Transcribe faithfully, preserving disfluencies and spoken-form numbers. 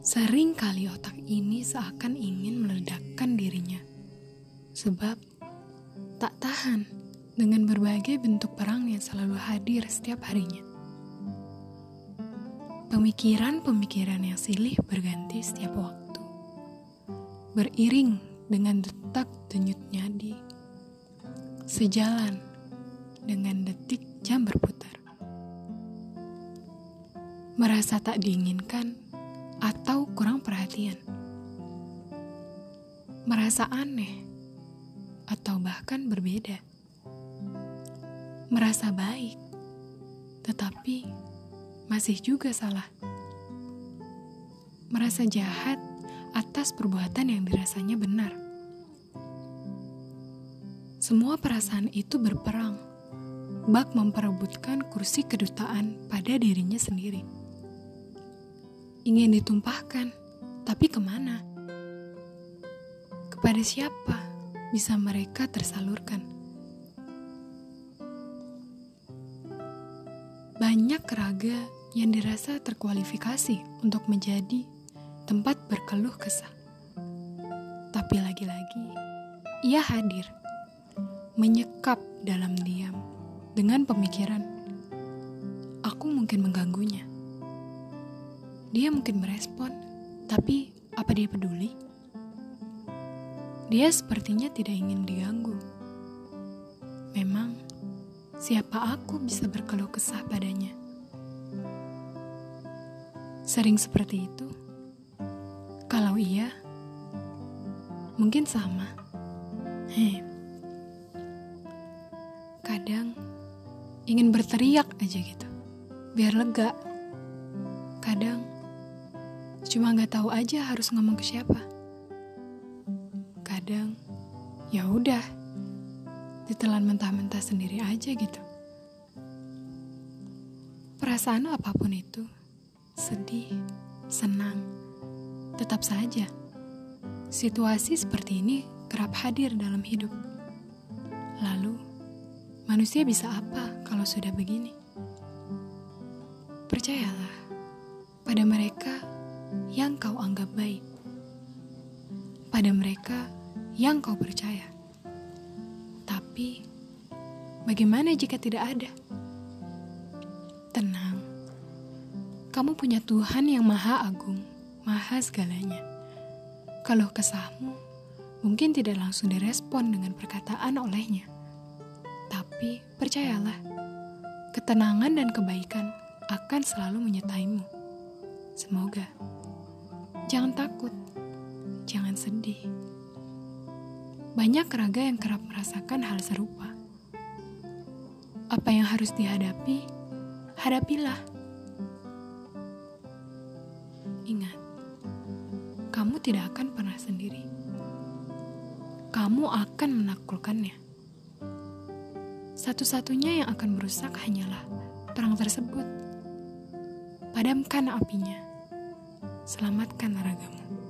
Sering kali otak ini seakan ingin meledakkan dirinya, sebab tak tahan dengan berbagai bentuk perang yang selalu hadir setiap harinya. Pemikiran-pemikiran yang silih berganti setiap waktu, beriring dengan detak denyut nadi, sejalan dengan detik jam berputar. Merasa tak diinginkan atau kurang perhatian, merasa aneh atau bahkan berbeda, merasa baik tetapi masih juga salah, merasa jahat atas perbuatan yang dirasanya benar. Semua perasaan itu berperang, bak memperebutkan kursi kedutaan pada dirinya sendiri. Ingin ditumpahkan, tapi kemana? Kepada siapa bisa mereka tersalurkan? Banyak raga yang dirasa terkualifikasi untuk menjadi tempat berkeluh kesah. Tapi lagi-lagi, ia hadir, menyekap dalam diam, dengan pemikiran, aku mungkin mengganggunya. Dia mungkin merespon, tapi apa dia peduli? Dia sepertinya tidak ingin diganggu. Memang, siapa aku bisa berkeluh kesah padanya? Sering seperti itu. Kalau iya, mungkin sama. Hei. Kadang ingin berteriak aja gitu, biar lega. Kadang cuma nggak tahu aja harus ngomong ke siapa. Kadang ya udah, ditelan mentah-mentah sendiri aja gitu. Perasaan apapun itu, sedih, senang, tetap saja situasi seperti ini kerap hadir dalam hidup. Lalu manusia bisa apa kalau sudah begini? Percayalah pada mereka yang kau anggap baik, pada mereka yang kau percaya. Tapi bagaimana jika tidak ada? Tenang, kamu punya Tuhan yang maha agung, maha segalanya. Kalau kesahmu mungkin tidak langsung direspon dengan perkataan olehnya. Tapi percayalah, ketenangan dan kebaikan akan selalu menyertaimu. Semoga. Jangan takut, jangan sedih. Banyak raga yang kerap merasakan hal serupa. Apa yang harus dihadapi, hadapilah. Ingat, kamu tidak akan pernah sendiri. Kamu akan menaklukkannya. Satu-satunya yang akan merusak hanyalah perang tersebut. Padamkan apinya. Selamatkan ragamu.